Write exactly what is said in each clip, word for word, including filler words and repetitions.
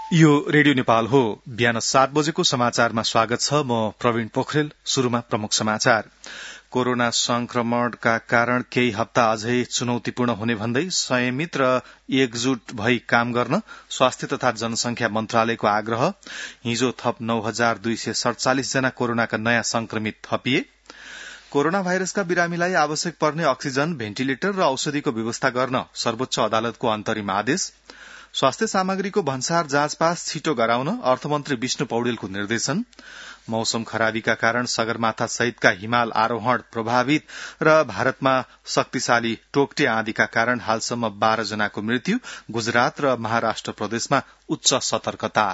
यो रेडियो नेपाल हो। बिहान सात बजेको समाचारमा स्वागत छ। म प्रवीण पोखरेल। शुरूमा प्रमुख समाचार। कोरोना संक्रमणका कारण केही हप्ता अझै चुनौतीपूर्ण हुने भन्दै संयमित र एकजुट भई काम गर्न स्वास्थ्य तथा जनसंख्या मन्त्रालयको आग्रह। हिजो थप नौ हजार दुई सय सड़चालिस जना कोरोनाका नयाँ संक्रमित थपिए। कोरोना भाइरसका बिरामीलाई आवश्यक पर्ने अक्सिजन, भेन्टिलेटर र औषधिको व्यवस्था गर्न सर्वोच्च अदालतको अन्तरिम आदेश। स्वास्थ्य सामग्रीको भन्सार जाँचपास छिटो गराउन अर्थमन्त्री विष्णु पौडेलको निर्देशन। मौसम खराबीका कारण सगरमाथा सहितका हिमाल आरोहण प्रभावित र भारतमा शक्तिशाली टोक्टे आँधीका कारण हालसम्म बाह्र जनाको मृत्यु। गुजरात र महाराष्ट्र प्रदेशमा उच्च सतर्कता।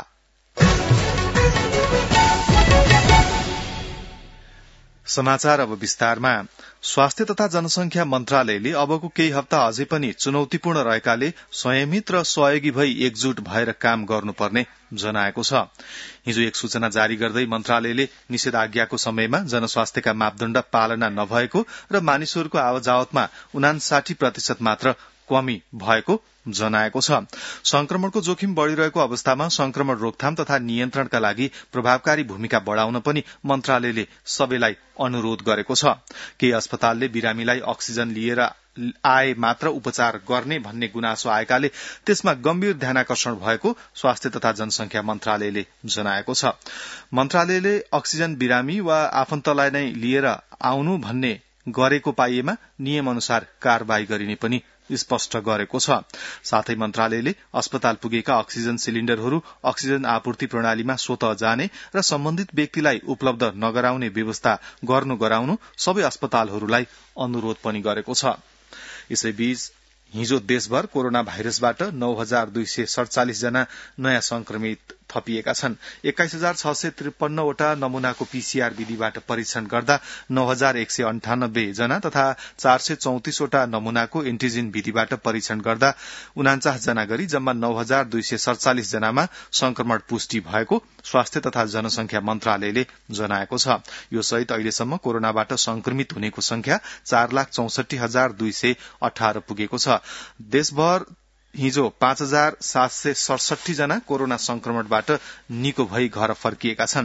समाचार अब विस्तारमा। स्वास्थ्य तथा जनसंख्या मन्त्रालयले अबको केही हप्ता अझै पनि चुनौतीपूर्ण रहेकाले संयमित र सहयोगी भई एकजुट भएर काम गर्नुपर्ने जनाएको छ। हिजो एक सूचना जारी गर्दै मन्त्रालयले निषेधाज्ञाको समयमा जनस्वास्थ्यका मापदण्ड पालना नभएको र मानिसहरूको आवतजावतमा उनासाठी प्रतिशत मात्र कमी भएको जनाएको छ। संक्रमणको जोखिम बढ़िरहेको अवस्थामा संक्रमण रोकथाम तथा नियन्त्रणका लागि प्रभावकारी भूमिका बढ़ाउन पनि मन्त्रालयले सबैलाई अनुरोध गरेको छ। केही अस्पतालले बिरामीलाई अक्सिजन लिएर आए मात्र उपचार गर्ने भन्ने गुनासो आएकाले त्यसमा गम्भीर ध्यानाकर्षण भएको स्वास्थ्य तथा जनसंख्या मन्त्रालयले जनाएको छ। मन्त्रालयले अक्सिजन बिरामी वा आफन्तलाई नै लिएर आउनु भन्ने गरेको पाइएमा नियम अनुसार कारवाही गरिने पनि स्पष्ट गरेको छ। साथै मन्त्रालयले अस्पताल पुगेका अक्सिजन सिलिण्डरहरू अक्सिजन आपूर्ति प्रणालीमा स्वत जाने र सम्बन्धित व्यक्तिलाई उपलब्ध नगराउने व्यवस्था गर्नु गराउनु सबै अस्पतालहरूलाई अनुरोध पनि गरेको छ। यसैबीच हिजो देशभर कोरोना भाइरसबाट नौ हजार दुई सय सड़चालिस जना नयाँ संक्रमित थपिएका छन्। एक्काइस हजार छ सय त्रिपन्नवटा नमूनाको पीसीआर विधिबाट परीक्षण गर्दा नौ हजार एक सय अन्ठानब्बे जना तथा चार सय चौतिसवटा नमूनाको एन्टिजेन विधिबाट परीक्षण गर्दा उनाचास जना गरी जम्मा नौ हजार दुई सय सड़चालिस जनामा संक्रमण पुष्टि भएको स्वास्थ्य तथा जनसंख्या मन्त्रालयले जनाएको छ। यो सहित अहिलेसम्म कोरोनाबाट संक्रमित हुनेको संख्या चार लाख चौसठी हजार दुई सय अठार पुगेको छ। देशभर हिजो पाँच हजार सात सय सड़सठी जना कोरोना संक्रमणबाट निको भई घर फर्किएका छन्।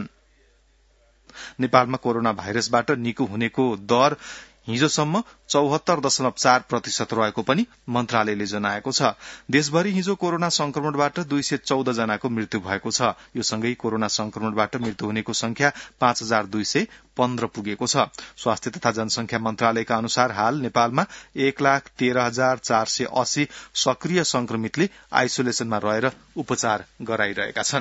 नेपालमा कोरोना भाइरसबाट निको हुनेको दर हिजोसम्म चौहत्तर दशमलव चार प्रतिशत रहेको पनि मन्त्रालयले जनाएको छ। देशभरि हिजो कोरोना संक्रमणबाट दुई सय चौध जनाको मृत्यु भएको छ। यो सँगै कोरोना संक्रमणबाट मृत्यु हुनेको संख्या पाँच हजार दुई सय पन्ध्र पुगेको छ। स्वास्थ्य तथा जनसंख्या मन्त्रालयका अनुसार हाल नेपालमा एक लाख तेह्र हजार चार सय अस्सी सक्रिय संक्रमितले आइसोलेसनमा रहेर उपचार गराइरहेका छन्।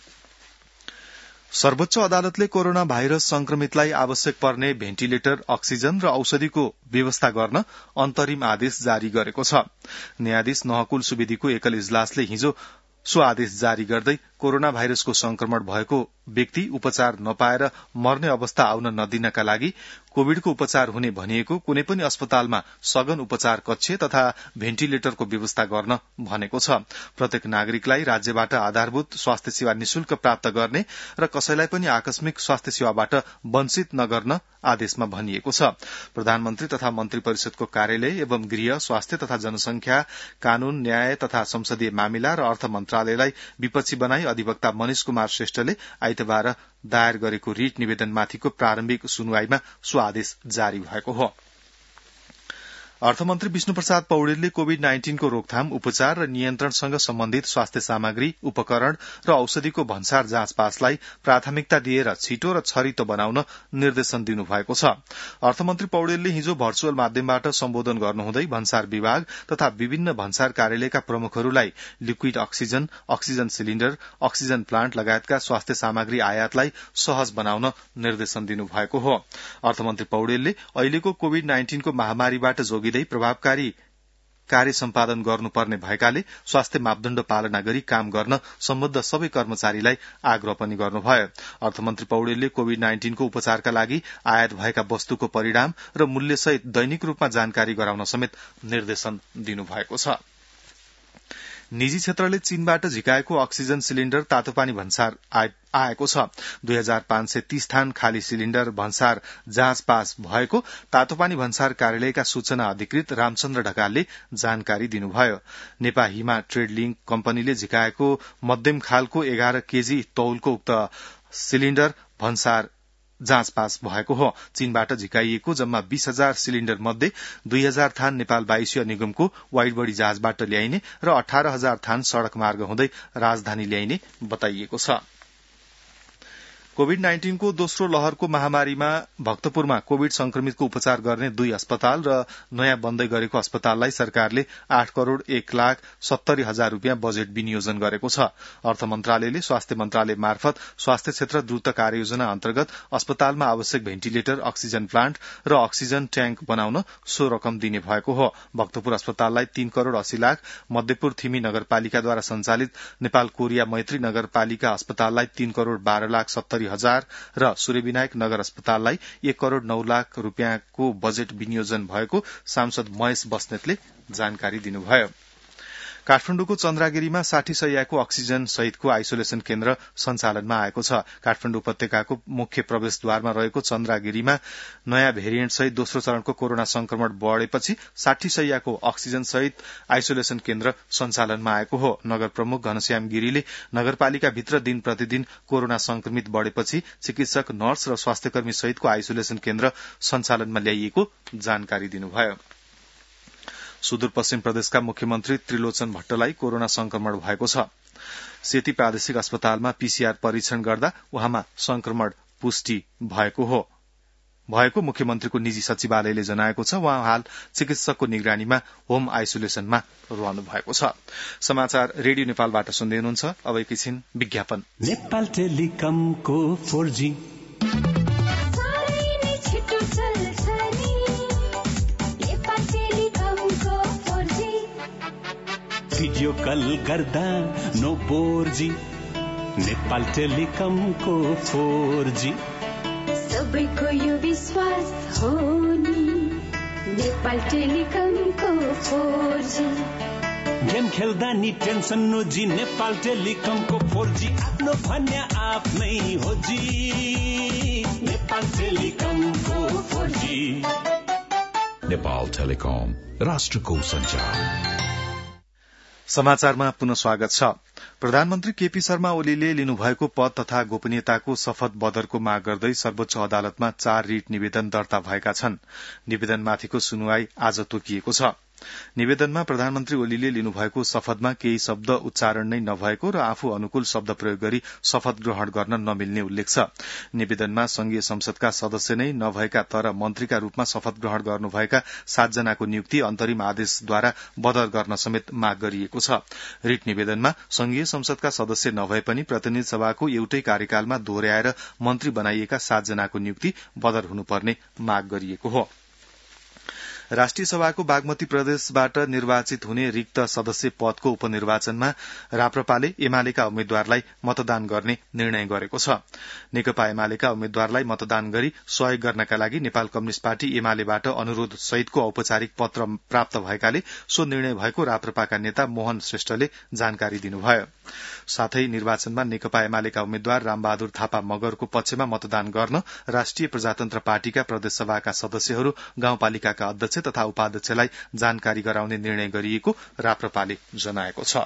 सर्वोच्च अदालतले कोरोना भाइरस संक्रमितलाई आवश्यक पर्ने भेन्टिलेटर, अक्सिजन र औषधिको व्यवस्था गर्न अन्तरिम आदेश जारी गरेको छ। न्यायाधीश नहकुल सुवेदीको एकल इजलासले हिजो सो आदेश जारी गर्दै कोरोना भाइरसको संक्रमण भएको व्यक्ति उपचार नपाएर मर्ने अवस्था आउन नदिनका लागि कोविडको उपचार हुने भनिएको कुनै पनि अस्पतालमा सघन उपचार कक्ष तथा भेन्टिलेटरको व्यवस्था गर्न भनेको छ। प्रत्येक नागरिकलाई राज्यबाट आधारभूत स्वास्थ्य सेवा निशुल्क प्राप्त गर्ने र कसैलाई पनि आकस्मिक स्वास्थ्य सेवाबाट वञ्चित नगर्न आदेशमा भनिएको छ। प्रधानमन्त्री तथा मन्त्री परिषदको कार्यालय एवं गृह, स्वास्थ्य तथा जनसंख्या, कानून, न्याय तथा संसदीय मामिला र अर्थ मन्त्रालयलाई विपक्षी बनाई अधिवक्ता मनिष कुमार श्रेष्ठले आइतबार दायर गरेको रिट निवेदनमाथिको प्रारम्भिक सुनवाईमा सो आदेश जारी भएको हो। अर्थमन्त्री विष्णु प्रसाद पौडेलले कोविड नाइन्टीनको रोकथाम, उपचार र नियन्त्रणसँग सम्बन्धित स्वास्थ्य सामग्री, उपकरण र औषधिको भन्सार जाँचपासलाई प्राथमिकता दिएर छिटो र छरितो बनाउन निर्देशन दिनुभएको छ। अर्थमन्त्री पौडेलले हिजो भर्चुअल माध्यमबाट सम्बोधन गर्नुहुँदै भन्सार विभाग तथा विभिन्न भन्सार कार्यालयका प्रमुखहरूलाई liquid oxygen, oxygen cylinder, oxygen plant लगायतका स्वास्थ्य सामग्री आयातलाई सहज बनाउन निर्देशन दिनुभएको हो। अर्थमन्त्री पौडेलले अहिलेको कोविड नाइन्टीनको महामारीबाट जोगिँदै प्रभावकारी कार्य सम्पादन गर्नुपर्ने भएकाले स्वास्थ्य मापदण्ड पालना गरी काम गर्न सम्बद्ध सबै कर्मचारीलाई आग्रह पनि गर्नुभयो। अर्थमन्त्री पौडेलले कोविड नाइन्टीनको उपचारका लागि आयात भएका वस्तुको परिणाम र मूल्यसहित दैनिक रूपमा जानकारी गराउन समेत निर्देशन दिनुभएको छ। निजी क्षेत्रले चीनबाट झिकाएको अक्सिजन सिलिण्डर तातोपानी भन्सार आएको छ। दुई हजार पाँच सय तीस थान खाली सिलिण्डर भन्सार जाँच पास भएको तातोपानी भन्सार कार्यालयका सूचना अधिकृत रामचन्द्र ढकालले जानकारी दिनुभयो। नेपा हिमा ट्रेड लिंक कम्पनीले झिकाएको मध्यम खालको एघार केजी तौलको उक्त सिलिण्डर भन्सार जाँच पास भएको हो। चीनबाट झिकाइएको जम्मा बीस हजार सिलिण्डर मध्ये दुई हजार थान नेपाल वायुसेवा निगमको वाइड बडी जहाजबाट ल्याइने र अठार हजार थान सड़क मार्ग हुँदै राजधानी ल्याइने बताइएको छ। कोविड नाइन्टीनको दोस्रो लहरको महामारीमा भक्तपुरमा कोविड संक्रमितको उपचार गर्ने दुई अस्पताल र नयाँ बन्दै गरेको अस्पताललाई सरकारले आठ करोड़ एक लाख सत्तरी हजार रूपियाँ बजेट विनियोजन गरेको छ। अर्थ मन्त्रालयले स्वास्थ्य मन्त्रालय मार्फत स्वास्थ्य क्षेत्र द्रुत कार्ययोजना अन्तर्गत अस्पतालमा आवश्यक भेन्टिलेटर, अक्सिजन प्लान्ट र अक्सिजन ट्याङ्क बनाउन सो रकम दिने भएको हो। भक्तपुर अस्पताललाई तीन करोड़ अस्सी लाख, मध्यपुर थिमी नगरपालिकाद्वारा संचालित नेपाल कोरिया मैत्री नगरपालिका अस्पताललाई तीन करोड़ बाह्र लाख सत्तरी हजार र सूर्यविनायक नगर अस्पताललाई एक करोड़ नौ लाख रूपियाँको बजेट विनियोजन भएको सांसद महेश बस्नेतले जानकारी दिनुभयो। काठमाडौँको चन्द्रागिरीमा साठी शैय्याको अक्सिजन सहितको आइसोलेशन केन्द्र सञ्चालनमा आएको छ। काठमाडौँ उपत्यकाको मुख्य प्रवेशद्वारमा रहेको चन्द्रागिरीमा नयाँ भेरिएन्ट सहित दोस्रो चरणको कोरोना संक्रमण बढ़ेपछि साठी शैय्याको अक्सिजन सहित आइसोलेशन केन्द्र सञ्चालनमा आएको हो। नगर प्रमुख घनश्याम गिरीले नगरपालिकाभित्र दिन प्रतिदिन कोरोना संक्रमित बढ़ेपछि चिकित्सक, नर्स र स्वास्थ्यकर्मी सहितको आइसोलेशन केन्द्र सञ्चालनमा ल्याइएको जानकारी दिनुभयो। सुदूरपश्चिम प्रदेशका मुख्यमन्त्री त्रिलोचन भट्टलाई कोरोना संक्रमण भएको छ। सेती प्रादेशिक अस्पतालमा पीसीआर परीक्षण गर्दा उहाँमा संक्रमण पुष्टि भएको हो भएको मुख्यमन्त्रीको निजी सचिवालयले जनाएको छ। उहाँ हाल चिकित्सकको निगरानीमा होम आइसोलेसनमा रहनु भएको छ। समाचार रेडियो नेपालबाट सुन्दै हुनुहुन्छ। अब एकैछिन विज्ञापन। नेपाल टेलिकमको फोर जी भिडियो कल गर्दा नो फोर जी, नेपाल टेलिकमको फोर जी सबैको यो विश्वास हो नि, नेपाल टेलिकमको फोर जी। गेम खेल्दा नि टेन्सन नो जी, नेपाल टेलिकमको फोर जी आफ्नो भन्या आफ्नै हो जी, नेपाल टेलिकमको फोर जी। नेपाल टेलिकम, राष्ट्रको सञ्चार। समाचारमा पुनः स्वागत छ। प्रधानमन्त्री केपी शर्मा ओलीले लिनुभएको पद तथा गोपनीयताको शपथ बदरको माग गर्दै सर्वोच्च अदालतमा चार रिट निवेदन दर्ता भएका छन्। निवेदनमाथिको सुनवाई आज तोकिएको छ। निवेदनमा प्रधानमन्त्री ओलीले लिनुभएको शपथमा केही शब्द उच्चारण नै नभएको र आफू अनुकूल शब्द प्रयोग गरी शपथ ग्रहण गर्न नमिल्ने उल्लेख छ। निवेदनमा संघीय संसदका सदस्य नै नभएका तर मन्त्रीका रूपमा शपथ ग्रहण गर्नुभएका सातजनाको नियुक्ति अन्तरिम आदेशद्वारा बदर गर्न समेत माग गरिएको छ। रिट निवेदनमा संघीय संसदका सदस्य नभए पनि प्रतिनिधि सभाको एउटै कार्यकालमा दोहोर्याएर मन्त्री बनाइएका सातजनाको नियुक्ति बदर हुनुपर्ने माग गरिएको हो। राष्ट्रिय सभाको बागमती प्रदेशबाट निर्वाचित हुने रिक्त सदस्य पदको उपनिर्वाचनमा राप्रपाले एमालेका उम्मेद्वारलाई मतदान गर्ने निर्णय गरेको छ। नेकपा एमालेका उम्मेद्वारलाई मतदान गरी सहयोग गर्नका लागि नेपाल कम्युनिष्ट पार्टी एमालेबाट अनुरोध सहितको औपचारिक पत्र प्राप्त भएकाले सो निर्णय भएको राप्रपाका नेता मोहन श्रेष्ठले जानकारी दिनुभयो। साथै निर्वाचनमा नेकपा एमालेका उम्मेद्वार रामबहादुर थापा मगरको पक्षमा मतदान गर्न राष्ट्रिय प्रजातन्त्र पार्टीका प्रदेशसभाका सदस्यहरू, गाउँपालिकाका अध्यक्ष तथा उपाध्यक्षलाई जानकारी गराउने निर्णय गरिएको राप्रपाले जनाएको छ।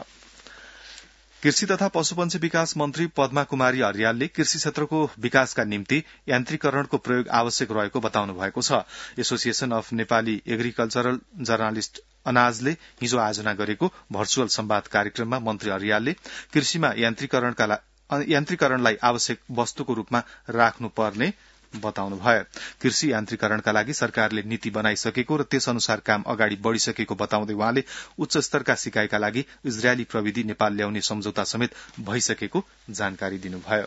कृषि तथा पशुपन्छी विकास मन्त्री पद्मा कुमारी अर्यालले कृषि क्षेत्रको विकासका निम्ति यान्त्रिकरणको प्रयोग आवश्यक रहेको बताउनु भएको छ। Association of Nepali agricultural journalist अनाजले हिजो आयोजना गरेको भर्चुअल संवाद कार्यक्रममा मन्त्री अर्यालले कृषिमा यान्त्रिकरणलाई आवश्यक वस्तुको रूपमा राख्नुपर्ने बताउनुभयो। कृषि यान्त्रिकरणका लागि सरकारले नीति बनाइसकेको र त्यस अनुसार काम अगाडि बढ़िसकेको बताउँदै उहाँले उच्च स्तरका सिकाइका लागि इजरायली प्रविधि नेपाल ल्याउने सम्झौता समेत भइसकेको जानकारी दिनुभयो।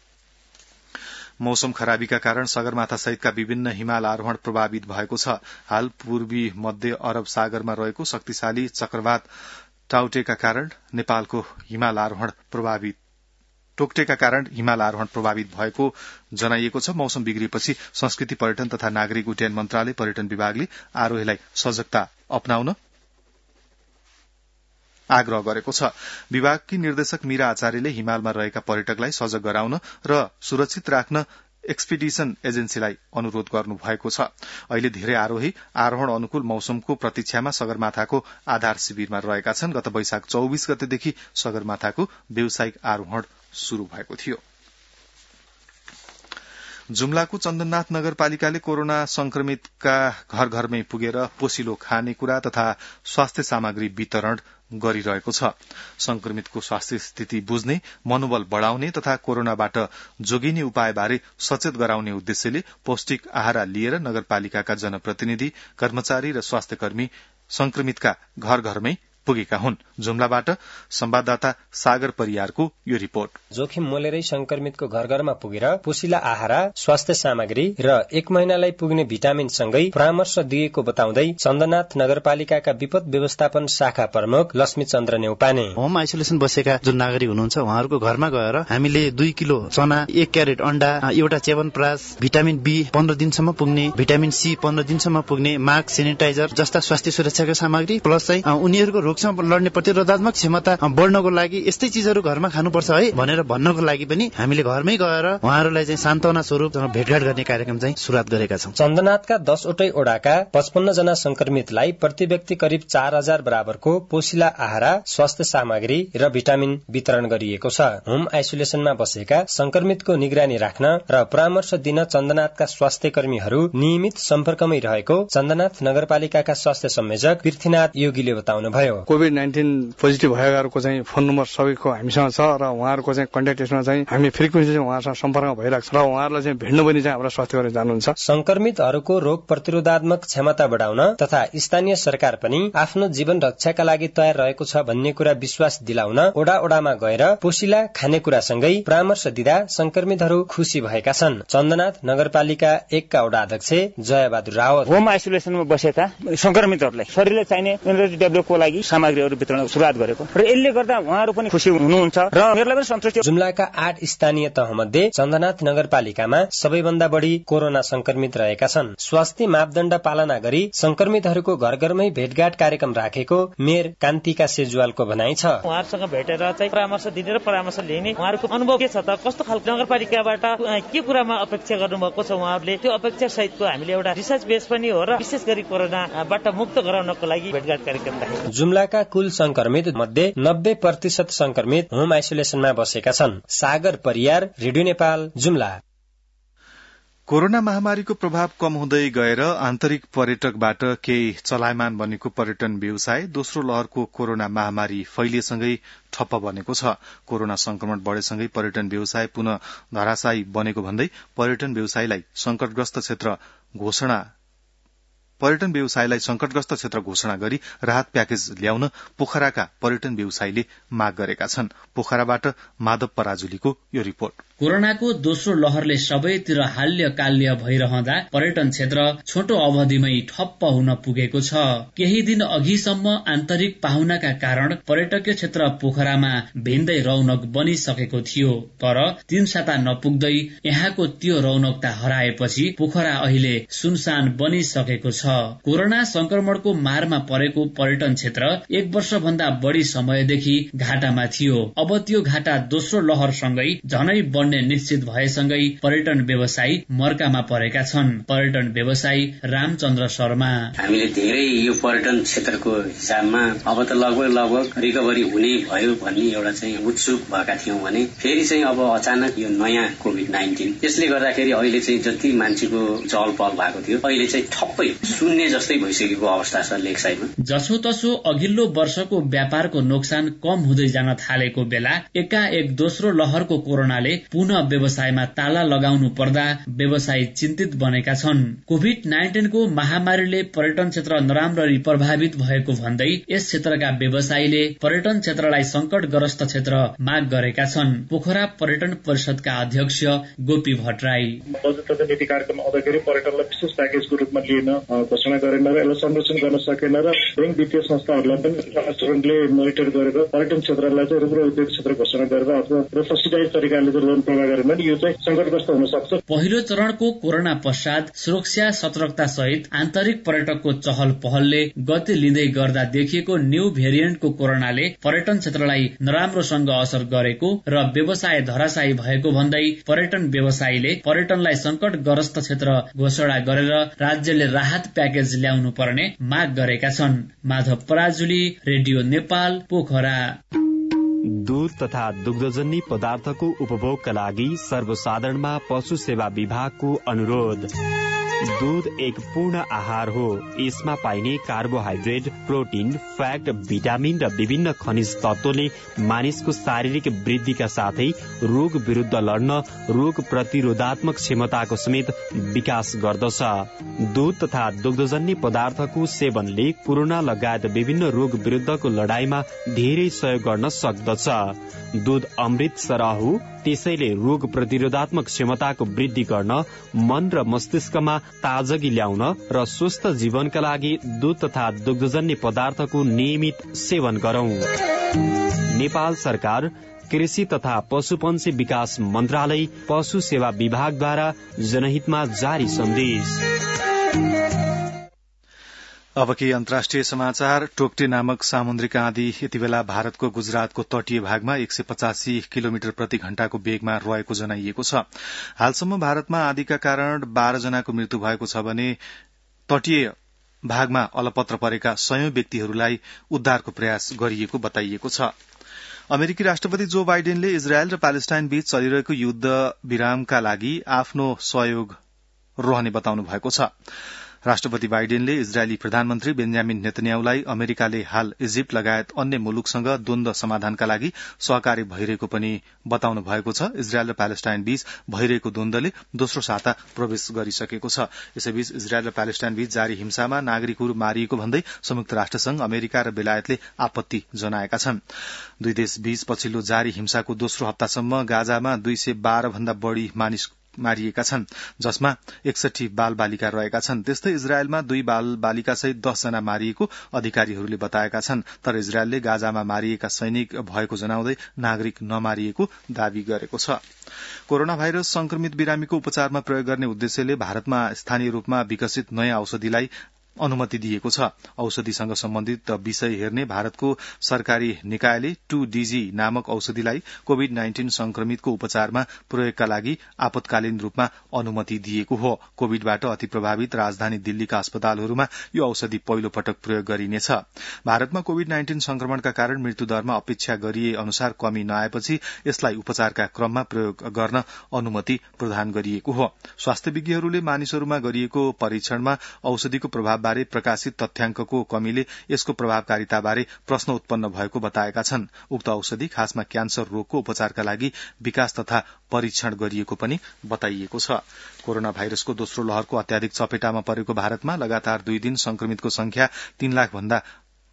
मौसम खराबीका कारण सगरमाथा सहितका विभिन्न हिमाल आरोहण प्रभावित भएको छ। हाल पूर्वी मध्य अरब सागरमा रहेको शक्तिशाली चक्रवात टाउटेका कारण नेपालको हिमाल आरोहण प्रभावित टोक्टेका कारण हिमाल आरोहण प्रभावित भएको जनाइएको छ। मौसम बिग्रिएपछि संस्कृति, पर्यटन तथा नागरिक उड्डयन मन्त्रालय, पर्यटन विभागले आरोहीलाई सजगता अपनाउन आग्रह गरेको छ। विभागकी निर्देशक मीरा आचार्यले हिमालमा रहेका पर्यटकलाई सजग गराउन र सुरक्षित राख्न एक्सपिडिसन एजेन्सीलाई अनुरोध गर्नु भएको छ। अहिले धेरै आरोही आरोहण अनुकूल मौसमको प्रतीक्षामा सगरमाथाको आधार शिविरमा रहेका छन्। गत वैशाख चौबीस गतेदेखि सगरमाथाको व्यावसायिक आरोहण शुरू भएको थियो। जुम्लाको चन्दननाथ नगरपालिकाले कोरोना संक्रमितका घर घरमै पुगेर पोसिलो खानेकुरा तथा स्वास्थ्य सामग्री वितरण गरिरहेको छ। संक्रमितको स्वास्थ्य स्थिति बुझ्ने, मनोबल बढ़ाउने तथा कोरोनाबाट जोगिने उपायबारे सचेत गराउने उद्देश्यले पौष्टिक आहार लिएर नगरपालिकाका जनप्रतिनिधि, कर्मचारी र स्वास्थ्यकर्मी संक्रमितका घर घरमै पुगेका हुन्। जुम्लाबाट संवाददाता सागर परियारको यो रिपोर्ट। जोखिम मोलेरै संक्रमितको घर घरमा पुगेर पोसिला आहार, स्वास्थ्य सामग्री र एक महिनालाई पुग्ने भिटामिन सँगै परामर्श दिएको बताउँदै चन्दननाथ नगरपालिकाका विपद व्यवस्थापन शाखा प्रमुख लक्ष्मी चन्द्र नेउपाने होम आइसोलेसन बसेका जुन नागरिक हुनुहुन्छ उहाँहरूको घरमा गएर हामीले दुई किलो चना, एक क्यारेट अन्डा, एउटा च्यवनप्राश, भिटामिन बी पन्ध्र दिनसम्म पुग्ने, भिटामिन सी पन्ध्र दिनसम्म पुग्ने, मास्क, सेनिटाइजर जस्ता स्वास्थ्य सुरक्षाका सामग्री प्लस चाहिँ उनीहरूको रोगसँग लड्ने प्रतिरोधात्मक क्षमता बढ्नको लागि यस्तै चीजहरू घरमा खानुपर्छ है भनेर भन्नको लागि पनि हामीले घरमै गएर उहाँहरूलाई चाहिँ सान्त्वना स्वरूप भेटघाट गर्ने कार्यक्रम चाहिँ सुरुवात गरेका छौं। चन्दननाथका दसवटै ओडाका पचपन्न जना संक्रमितलाई प्रति व्यक्ति करिब चार हजार बराबरको पोसिला आहार, स्वास्थ्य सामग्री र भिटामिन वितरण गरिएको छ। होम आइसोलेसनमा बसेका संक्रमितको निगरानी राख्न र परामर्श दिन चन्दननाथका स्वास्थ्य कर्मीहरू नियमित सम्पर्कमै रहेको चन्दननाथ नगरपालिकाका स्वास्थ्य संयोजक पृथ्वीनाथ योगीले बताउनुभयो। कोभिड नाइन्टिन पोजिटिभ भएकाहरूको चाहिँ फोन नम्बर सबैको हामीसँग छ र उहाँहरूको चाहिँ कन्ट्याक्टेसनमा चाहिँ हामी फ्रिक्वेन्सी चाहिँ उहाँसँग सम्पर्कमा भइरहेको छ र उहाँहरूलाई चाहिँ भेट्नु पनि चाहिँ हाम्रो स्वास्थ्य कर्मी जानुहुन्छ। संक्रमितहरूको रोग प्रतिरोधात्मक क्षमता बढाउन तथा स्थानीय सरकार पनि आफ्नो जीवन रक्षाका लागि तयार रहेको छ भन्ने कुरा विश्वास दिलाउन ओडा ओडामा गएर पोसिला खानेकुरासँगै परामर्श दिँदा संक्रमितहरू खुशी भएका छन्। चन्दननाथ नगरपालिका एकका ओडा अध्यक्ष जयबहादुर रावत होम आइसोलेसनमा बसेका संक्रमितहरूलाई शरीरलाई चाहिने इम्युनिटी डेभलपको लागि सामग्रीहरू वितरण सुरुवात गरेको र यसले गर्दा उहाँहरू पनि खुसी हुनुहुन्छ र मेरलाई पनि सन्तुष्टि। जुम्लाका आठ स्थानीय तहमध्ये चन्दननाथ नगरपालिकामा सबैभन्दा बढी कोरोना संक्रमित रहेका छन्। स्वास्थ्य मापदण्ड पालना गरी संक्रमितहरूको घर घरमै भेटघाट कार्यक्रम राखेको मेयर कान्तिका सेजुवालको भनाइ छ। उहाँहरूसँग भेटेर चाहिँ परामर्श दिने र परामर्श लिने उहाँहरूको अनुभव के छ त, कस्तो खालको नगरपालिकाबाट के कुरामा अपेक्षा गर्नुभएको छ उहाँहरूले, त्यो अपेक्षा सहितको हामीले एउटा रिसर्च बेस पनि हो र विशेष गरी कोरोनाबाट मुक्त गराउनको लागि भेटघाट कार्यक्रम राखेको। जुम्लाका कुल संक्रमित मध्ये नब्बे प्रतिशत संक्रमित होम आइसोलेसनमा बसेका छन्। सागर परियार, रेडियो नेपाल, जुम्ला। कोरोना महामारीको प्रभाव कम हुँदै गएर आन्तरिक पर्यटकबाट केही चलायमान बनेको पर्यटन व्यवसाय दोस्रो लहरको कोरोना महामारी फैलिएसँगै ठप्प बनेको छ। कोरोना संक्रमण बढ़ेसँगै पर्यटन व्यवसाय पुनः धराशायी बनेको भन्दै पर्यटन व्यवसायलाई संकटग्रस्त क्षेत्र घोषणा पर्यटन व्यवसायलाई संकटग्रस्त क्षेत्र घोषणा गरी राहत प्याकेज ल्याउन पोखराका पर्यटन व्यवसायीले माग गरेका छन्। पोखराबाट माधव पराजुलीको यो रिपोर्ट। कोरोनाको दोस्रो लहरले सबैतिर हाल्य काल्य भइरहँदा पर्यटन क्षेत्र छोटो अवधिमै ठप्प हुन पुगेको छ। केही दिन अघिसम्म आन्तरिक पाहुनाका कारण पर्यटकीय क्षेत्र पोखरामा भिन्दै रौनक बनिसकेको थियो, तर तीन साता नपुग्दै यहाँको त्यो रौनकता हराएपछि पोखरा अहिले सुनसान बनिसकेको छ। कोरोना संक्रमणको मारमा परेको पर्यटन क्षेत्र एक वर्ष भन्दा बढ़ी समयदेखि घाटामा थियो। अब त्यो घाटा दोस्रो लहरसँगै झनै बढ्ने निश्चित भएसँगै पर्यटन व्यवसायी मर्कामा परेका छन्। पर्यटन व्यवसायी रामचन्द्र शर्मा हामीले धेरै यो पर्यटन क्षेत्रको हिसाबमा अब त लगभग लगभग रिकभरी हुने भयो भन्ने एउटा चाहिँ उत्सुक भएका थियौं भने फेरि चाहिँ अब अचानक यो नयाँ कोभिड नाइन्टिन यसले गर्दाखेरि अहिले चाहिँ जति मान्छेको चहल पहल भएको थियो अहिले चाहिँ ठप्पै शून्य जस्तै भइसकेको अवस्था छ लेकसाइडमा। जसोतसो अघिल्लो वर्षको व्यापारको नोक्सान कम हुँदै जान थालेको बेला एकाएक दोस्रो लहरको कोरोनाले पुनः व्यवसायमा ताला लगाउनु पर्दा व्यवसायी चिन्तित बनेका छन्। कोभिड नाइन्टिनको महामारीले पर्यटन क्षेत्र नराम्ररी प्रभावित भएको भन्दै यस क्षेत्रका व्यवसायीले पर्यटन क्षेत्रलाई संकटग्रस्त क्षेत्र माग गरेका छन्। पोखरा पर्यटन परिषदका अध्यक्ष गोपी भट्टराई बजेट तथा नीति कार्यक्रम आउँदाखेरि पर्यटनलाई विशेष प्याकेजको रूपमा लिएन घोषणा गरेन र यसलाई संरक्षण गर्न सकेन र बैंक वित्तीय संस्थाहरूलाई पनि राष्ट्रले मोनिटर गरेर पर्यटन क्षेत्रलाई चाहिँ रुग्रो उद्योग क्षेत्र घोषणा गरेर अथवा सब्सिडाइज तरिकाले चाहिँ लोन प्रवाह गरेन भने यो चाहिँ संकटग्रस्त हुन सक्छ। पहिलो चरणको कोरोना पश्चात सुरक्षा सतर्कता सहित आन्तरिक पर्यटकको चहल पहलले गति लिँदै गर्दा देखिएको न्यू भेरिएन्टको कोरोनाले पर्यटन क्षेत्रलाई नराम्रोसँग असर गरेको र व्यवसाय धराशायी भएको भन्दै पर्यटन व्यवसायीले पर्यटनलाई संकटग्रस्त क्षेत्र घोषणा गरेर राज्यले राहत प्याकेज ल्याउनु पर्ने माग गरेका छन्। माधव पराजुली, रेडियो नेपाल, पोखरा। दूध तथा दुग्धजन्य पदार्थको उपभोगका लागि सर्वसाधारणमा पशु सेवा विभागको अनुरोध। दूध एक पूर्ण आहार हो। यसमा पाइने कार्बोहाइड्रेट, प्रोटिन, फ्याट, भिटामिन र विभिन्न खनिज तत्वले मानिसको शारीरिक वृद्धिका साथै रोग विरुद्ध लड्न, रोग प्रतिरोधात्मक क्षमताको समेत विकास गर्दछ। दूध तथा दुग्धजन्य पदार्थको सेवनले कोरोना लगायत विभिन्न रोग विरुद्धको लडाईँमा धेरै सहयोग गर्न सक्दछ। दूध अमृत सरह हो, त्यसैले रोग प्रतिरोधात्मक क्षमताको वृद्धि गर्न, मन र मस्तिष्कमा ताजगी ल्याउन र स्वस्थ जीवनका लागि दूध तथा दुग्धजन्य पदार्थको नियमित सेवन गरौं। नेपाल सरकार, कृषि तथा पशुपन्छी विकास मन्त्रालय, पशु सेवा विभागद्वारा जनहितमा जारी सन्देश। अब के अन्तर्राष्ट्रिय समाचार। टोक्टे नामक सामुद्रिक आँधी यति बेला भारतको गुजरातको तटीय भागमा एक सय पचासी किलोमिटर प्रति घण्टाको वेगमा रहेको जनाइएको छ। हालसम्म भारतमा आँधीका कारण बाह्र जनाको मृत्यु भएको छ भने तटीय भागमा अलपत्र परेका सयौं व्यक्तिहरूलाई उद्धारको प्रयास गरिएको बताइएको छ। अमेरिकी राष्ट्रपति जो बाइडेनले इजरायल र प्यालेस्टाइन बीच चलिरहेको युद्ध विरामका लागि आफ्नो सहयोग रहने बताउनु भएको छ। राष्ट्रपति बाइडेनले इजरायली प्रधानमन्त्री बेन्जामिन नेतन्याहुलाई अमेरिकाले हाल इजिप्ट लगायत अन्य मुलुकसँग द्वन्द समाधानका लागि सहकारी भइरहेको पनि बताउनु भएको छ। इजरायल र प्यालेस्टाइन बीच भइरहेको द्वन्दले दोस्रो साता प्रवेश गरिसकेको छ। यसैबीच इजरायल र प्यालेस्टाइन बीच जारी हिंसामा नागरिकहरू मारिएको भन्दै संयुक्त राष्ट्रसंघ, अमेरिका र बेलायतले आपत्ति जनाएका छन्। दुई देश बीच पछिल्लो जारी हिंसाको दोस्रो हप्तासम्म गाजामा दुई सय बाह्र भन्दा बढ़ी मानिस मारिएका छन्, जसमा एकसठी बाल बालिका रहेका छन्। त्यस्तै इजरायलमा दुई बाल बालिका सहित दस जना मारिएको अधिकारीहरूले बताएका छन्। तर इजरायलले गाजामा मारिएका सैनिक भएको जनाउँदै नागरिक नमारिएको दावी गरेको छ। कोरोना भाइरस संक्रमित बिरामीको उपचारमा प्रयोग गर्ने उद्देश्यले भारतमा स्थानीय रूपमा विकसित नयाँ औषधिलाई अनुमति दिएको छ। औषधिसँग सम्बन्धित विषय हेर्ने भारतको सरकारी निकायले टू डीजी नामक औषधिलाई कोविड नाइन्टीन संक्रमितको उपचारमा प्रयोगका लागि आपतकालीन रूपमा अनुमति दिएको हो। कोविडबाट अति प्रभावित राजधानी दिल्लीका अस्पतालहरूमा यो औषधि पहिलो पटक प्रयोग गरिनेछ। भारतमा कोविड नाइन्टीन संक्रमणका कारण मृत्युदरमा अपेक्षा गरिए अनुसार कमी नआएपछि यसलाई उपचारका क्रममा प्रयोग गर्न अनुमति प्रदान गरिएको हो। स्वास्थ्य विज्ञहरूले मानिसहरूमा गरिएको परीक्षणमा औषधिको प्रभाव बारे प्रकाशित तथ्याङ्कको कमीले यसको प्रभावकारिताबारे प्रश्न उत्पन्न भएको बताएका छन्। उक्त औषधि खासमा क्यान्सर रोगको उपचारका लागि विकास तथा परीक्षण गरिएको पनि बताइएको छ। कोरोना भाइरसको दोस्रो लहरको अत्याधिक चपेटामा परेको भारतमा लगातार दुई दिन संक्रमितको संख्या तीन लाख भन्दा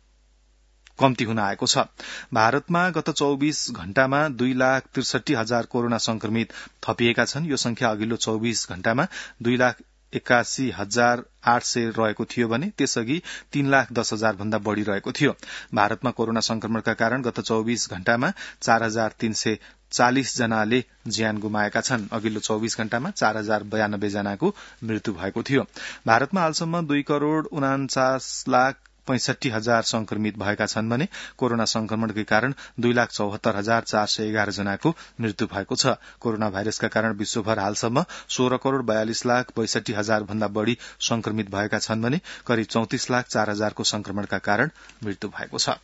कम्ती हुन आएको छ। भारतमा गत चौबीस घण्टामा दुई लाख त्रिसठी हजार कोरोना संक्रमित थपिएका छन्। यो संख्या अघिल्लो चौबीस घण्टामा दुई लाख एकासी हजार आठ सय रहेको थियो भने त्यसअघि तीन लाख दस हजार भन्दा बढ़ी रहेको थियो। भारतमा कोरोना संक्रमणका कारण गत चौबीस घण्टामा चार हजार तीन सय चालिस जनाले ज्यान गुमाएका छन्। अघिल्लो चौबीस घण्टामा चार हजार बयानब्बे जनाको मृत्यु भएको थियो। भारतमा हालसम्म दुई करोड़ उनाचास लाख पैंसठी हजार संक्रमित भएका छन् भने कोरोना संक्रमणकै कारण दुई लाख चौहत्तर हजार चार सय एघार जनाको मृत्यु भएको छ। कोरोना भाइरसका कारण विश्वभर हालसम्म सोह्र करोड़ बयालिस लाख बैसठी हजार भन्दा बढ़ी संक्रमित भएका छन् भने करिब चौतिस लाख चार हजारको संक्रमणका कारण मृत्यु भएको छ।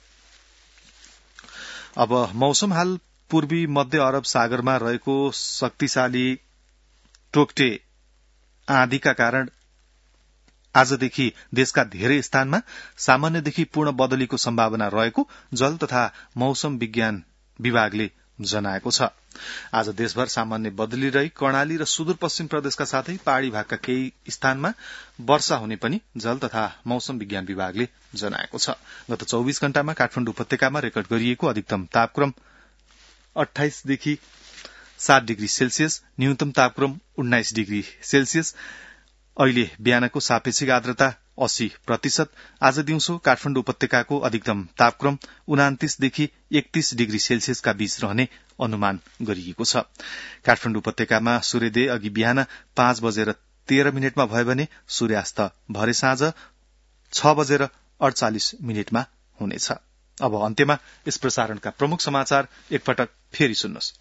अब मौसम। हाल पूर्वी मध्य अरब सागरमा रहेको शक्तिशाली टोक्टे आँधीका कारण आजदेखि देशका धेरै स्थानमा सामान्यदेखि पूर्ण बदलीको सम्भावना रहेको जल तथा मौसम विज्ञान विभागले जनाएको छ। आज देशभर सामान्य बदली रही कर्णाली र सुदूरपश्चिम प्रदेशका साथै पहाड़ी भागका केही स्थानमा वर्षा हुने पनि जल तथा मौसम विज्ञान विभागले जनाएको छ। गत चौबीस घण्टामा काठमाडौँ उपत्यकामा रेकर्ड गरिएको अधिकतम तापक्रम अठाइसदेखि सात डिग्री सेल्सियस, न्यूनतम तापक्रम उन्नाइस डिग्री सेल्सियस। अहिले बिहानको सापेक्षिक आर्द्रता अस्सी प्रतिशत। आज दिउँसो काठमाडौँ उपत्यकाको अधिकतम तापक्रम उनातिसदेखि एकतीस डिग्री सेल्सियसका बीच रहने अनुमान गरिएको छ। काठमाडौँ उपत्यकामा सूर्योदय अघि बिहान पाँच बजेर तेह्र मिनटमा भयो भने सूर्यास्त भरे साँझ छ बजेर अडचालिस मिनटमा हुनेछ। अब अन्त्यमा यस प्रसारणका प्रमुख समाचार एकपटक फेरि सुन्नुहोस्।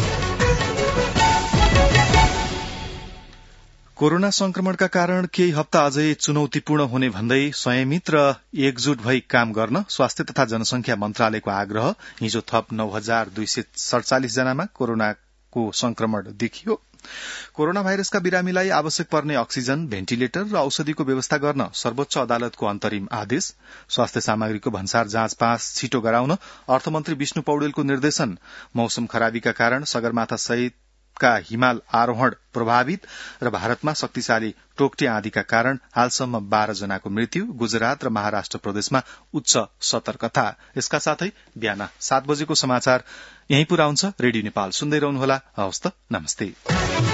कोरोना संक्रमणका कारण केही हप्ता अझै चुनौतीपूर्ण हुने भन्दै संयमित र एकजुट भई काम गर्न स्वास्थ्य तथा जनसंख्या मन्त्रालयको आग्रह। हिजो थप नौ हजार दुई सय सड़चालिस जनामा कोरोनाको संक्रमण देखियो। कोरोना भाइरसका बिरामीलाई आवश्यक पर्ने अक्सिजन, भेन्टिलेटर र औषधिको व्यवस्था गर्न सर्वोच्च अदालतको अन्तरिम आदेश। स्वास्थ्य सामग्रीको भन्सार जाँच पास छिटो गराउन अर्थमन्त्री विष्णु पौडेलको निर्देशन। मौसम खराबीका कारण सगरमाथा सहित का हिमाल आरोहण प्रभावित र भारतमा शक्तिशाली टोक्टे आँधीका कारण हालसम्म बाह्र जनाको मृत्यु। गुजरात र महाराष्ट्र प्रदेशमा उच्च सतर्कता। यसका साथै बिहान सात बजेको समाचार यही पूरा हुन्छ। रेडियो नेपाल सुन्दै रहनुहोला। हवस् त, नमस्ते।